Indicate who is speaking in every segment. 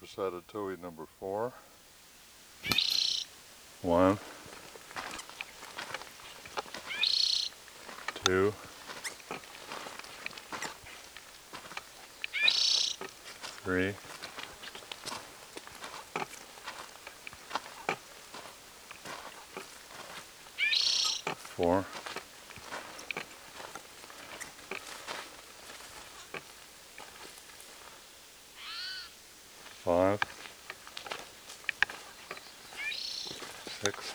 Speaker 1: double-sided towhee number 4. 1, 2, 3, 4, 5, 6,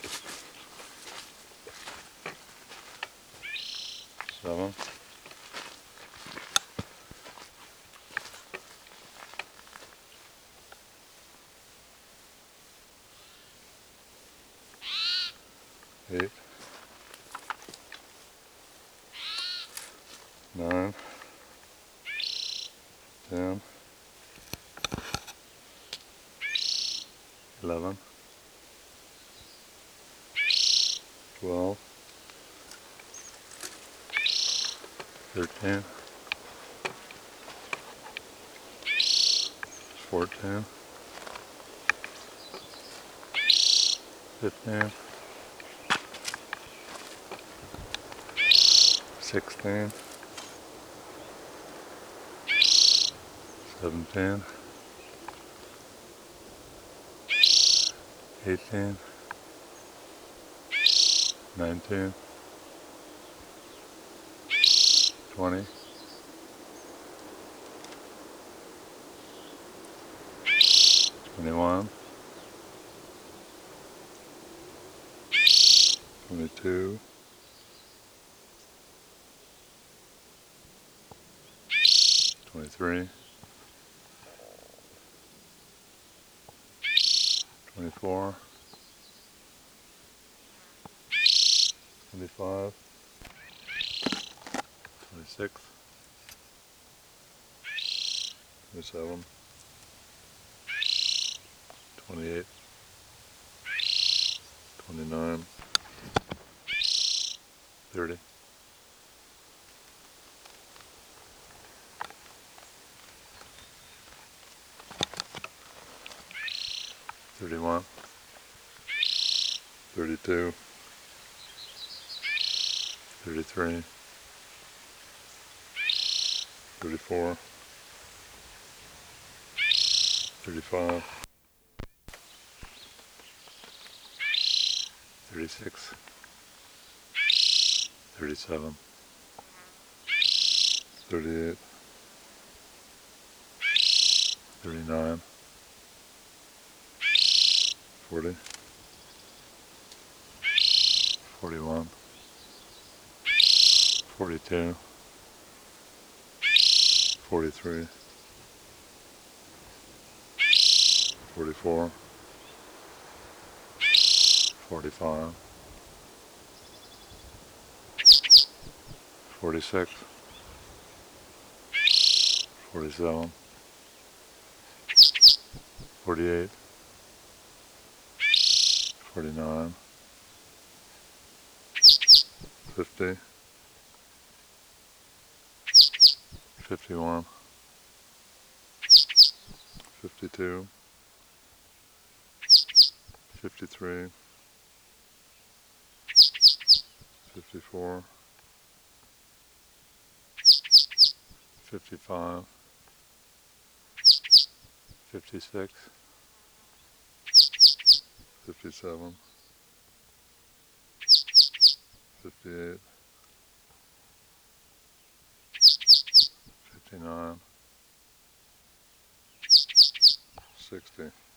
Speaker 1: 7, 8, 9, 10, 11, 12, 13, 14, 15, 16, 17, 18, 19, 20, 21, 22, 23, 24, 25, 26, 27, 28, 29, 30, 31, 32, 33, 34, 35, 36, 37, 38, 39, 40, 41, 42, 43, 44, 45, 46, 47, 48, 49, 50, 51, 52, 53, 54, 55, 56, 57, 58, 59, 60.